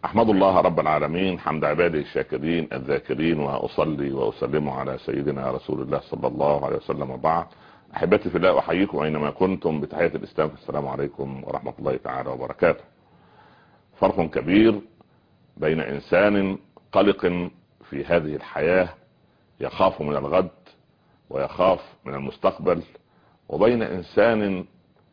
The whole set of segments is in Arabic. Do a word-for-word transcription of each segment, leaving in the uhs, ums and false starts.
أحمد الله رب العالمين حمد عباده الشاكرين الذاكرين، وأصلي وأسلم على سيدنا رسول الله صلى الله عليه وسلم، وبعد. أحبتي في الله، أحييكم أينما كنتم بتحية الإسلام، السلام عليكم ورحمة الله تعالى وبركاته. فرق كبير بين إنسان قلق في هذه الحياة يخاف من الغد ويخاف من المستقبل، وبين إنسان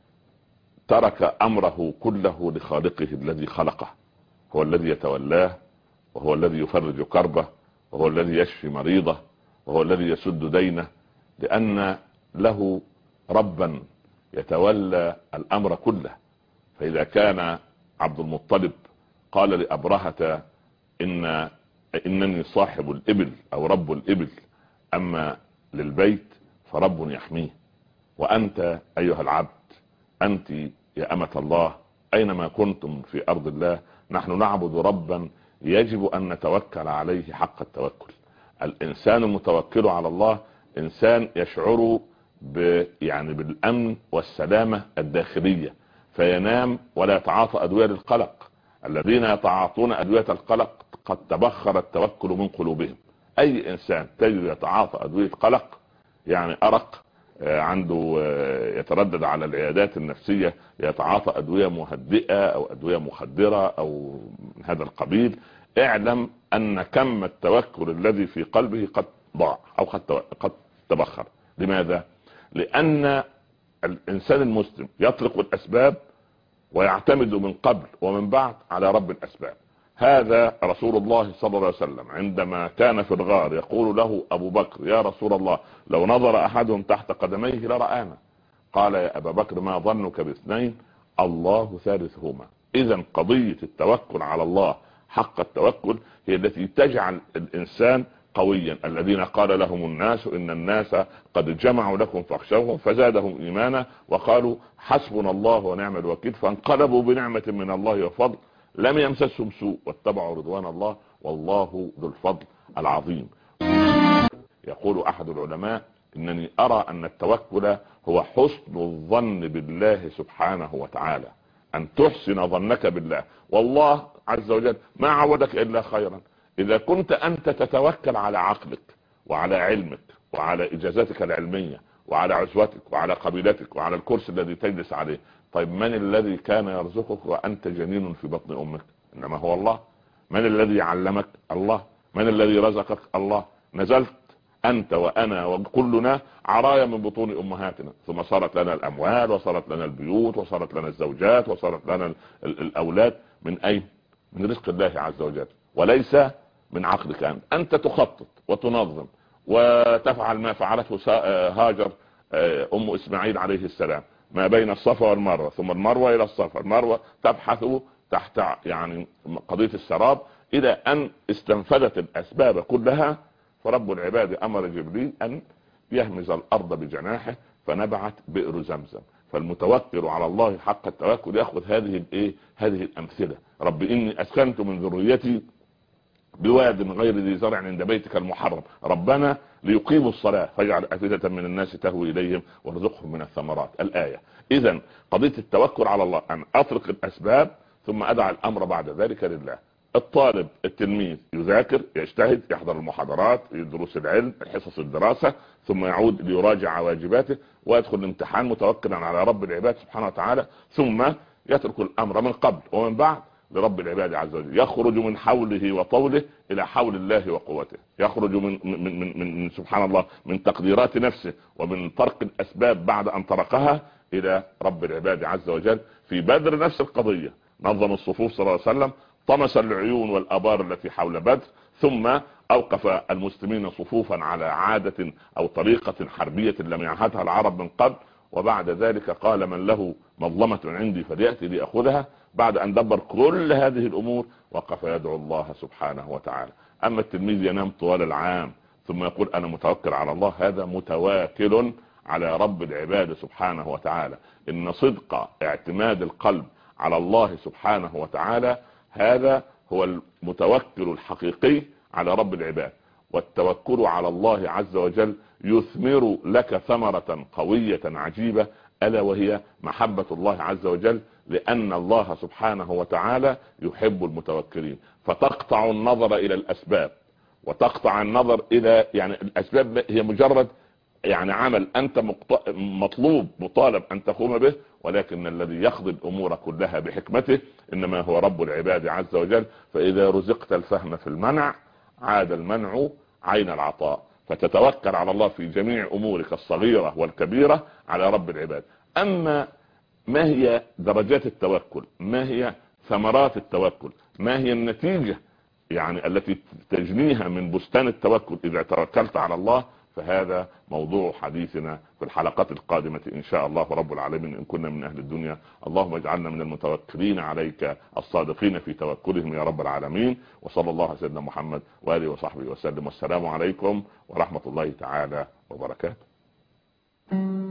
ترك أمره كله لخالقه الذي خلقه، هو الذي يتولاه، وهو الذي يفرج كربه، وهو الذي يشفي مريضه، وهو الذي يسد دينه، لأن له ربا يتولى الأمر كله. فإذا كان عبد المطلب قال لأبرهة إن إنني صاحب الإبل أو رب الإبل، أما للبيت فرب يحميه. وأنت أيها العبد، أنت يا أمة الله، أينما كنتم في أرض الله، نحن نعبد ربا يجب أن نتوكل عليه حق التوكل. الإنسان المتوكل على الله إنسان يشعر ب يعني بالأمن والسلامة الداخلية، فينام ولا يتعاطى أدوية للقلق. الذين يتعاطون أدوية القلق قد تبخر التوكل من قلوبهم. أي إنسان تجد يتعاطى أدوية قلق، يعني أرق عنده، يتردد على العيادات النفسية، يتعاطى أدوية مهدئة أو أدوية مخدرة أو من هذا القبيل، اعلم أن كم التوكل الذي في قلبه قد ضاع أو قد تبخر. لماذا؟ لأن الإنسان المسلم يطلق الأسباب ويعتمد من قبل ومن بعد على رب الأسباب. هذا رسول الله صلى الله عليه وسلم عندما كان في الغار يقول له أبو بكر: يا رسول الله، لو نظر أحدهم تحت قدميه لرآنا. قال: يا أبا بكر، ما ظنك باثنين؟ الله ثالثهما. إذن قضية التوكل على الله حق التوكل هي التي تجعل الإنسان قويا. الذين قال لهم الناس إن الناس قد جمعوا لكم فاخشوهم فزادهم إيمانا وقالوا حسبنا الله ونعم الوكيل، فانقلبوا بنعمة من الله وفضل لم يمسسهم سوء واتبعوا رضوان الله والله ذو الفضل العظيم. يقول أحد العلماء: إنني أرى أن التوكل هو حسن الظن بالله سبحانه وتعالى، أن تحسن ظنك بالله. والله عز وجل ما عودك إلا خيرا. إذا كنت أنت تتوكل على عقلك وعلى علمك وعلى إجازاتك العلمية وعلى عزوتك وعلى قبيلتك وعلى الكرسي الذي تجلس عليه، طيب من الذي كان يرزقك وأنت جنين في بطن أمك؟ إنما هو الله. من الذي علمك؟ الله. من الذي رزقك؟ الله. نزلت أنت وأنا وكلنا عرايا من بطون أمهاتنا، ثم صارت لنا الأموال وصارت لنا البيوت وصارت لنا الزوجات وصارت لنا الأولاد. من أين؟ من رزق الله عز وجل، وليس من عقلك أنت. أنت تخطط وتنظم وتفعل ما فعلته هاجر أم إسماعيل عليه السلام ما بين الصفا والمروة، ثم المروة إلى الصفا، المروة تبحث تحت يعني قضية السراب إلى أن استنفذت الأسباب كلها. فرب العباد أمر جبريل أن يهمز الأرض بجناحه فنبعت بئر زمزم. فالمتوكل على الله حق التوكل يأخذ هذه الإيه هذه الأمثلة. رب إني أسكنت من ذريتي بواد غير ذي زرع عند بيتك المحرم ربنا ليقيموا الصلاة فاجعل أفئدة من الناس تهوي إليهم وارزقهم من الثمرات. الآية. إذن قضية التوكل على الله أن أطرق الأسباب ثم أدع الأمر بعد ذلك لله. الطالب التلميذ يذاكر، يجتهد، يحضر المحاضرات، دروس العلم، حصص الدراسة، ثم يعود ليراجع واجباته ويدخل الامتحان متوكلا على رب العباد سبحانه وتعالى، ثم يترك الأمر من قبل ومن بعد لرب العباد عز وجل. يخرج من حوله وطوله إلى حول الله وقوته، يخرج من, من, من, من, من سبحان الله من تقديرات نفسه ومن طرق الأسباب بعد أن طرقها إلى رب العباد عز وجل. في بدر نفس القضية، نظم الصفوف صلى الله عليه وسلم، طمس العيون والآبار التي حول بدر، ثم أوقف المسلمين صفوفا على عادة أو طريقة حربية لم يعهدها العرب من قبل، وبعد ذلك قال من له مظلمة عندي فليأتي لأخذها. بعد أن دبر كل هذه الأمور وقف يدعو الله سبحانه وتعالى. أما التلميذ ينام طوال العام ثم يقول أنا متوكل على الله، هذا متواكل على رب العباد سبحانه وتعالى. إن صدق اعتماد القلب على الله سبحانه وتعالى هذا هو المتوكل الحقيقي على رب العباد. والتوكل على الله عز وجل يثمر لك ثمرة قوية عجيبة، ألا وهي محبة الله عز وجل، لأن الله سبحانه وتعالى يحب المتوكلين. فتقطع النظر إلى الأسباب، وتقطع النظر إلى يعني الأسباب هي مجرد يعني عمل أنت مطلوب مطالب أن تقوم به، ولكن الذي يقضي الأمور كلها بحكمته إنما هو رب العباد عز وجل. فإذا رزقت الفهم في المنع عاد المنع عين العطاء، فتتوكل على الله في جميع أمورك الصغيرة والكبيرة على رب العباد. أما ما هي درجات التوكل، ما هي ثمرات التوكل، ما هي النتيجة يعني التي تجنيها من بستان التوكل إذا توكلت على الله، فهذا موضوع حديثنا في الحلقات القادمة إن شاء الله رب العالمين إن كنا من أهل الدنيا. اللهم اجعلنا من المتوكلين عليك الصادقين في توكلهم يا رب العالمين. وصلى الله على سيدنا محمد وآله وصحبه وسلم، والسلام عليكم ورحمة الله تعالى وبركاته.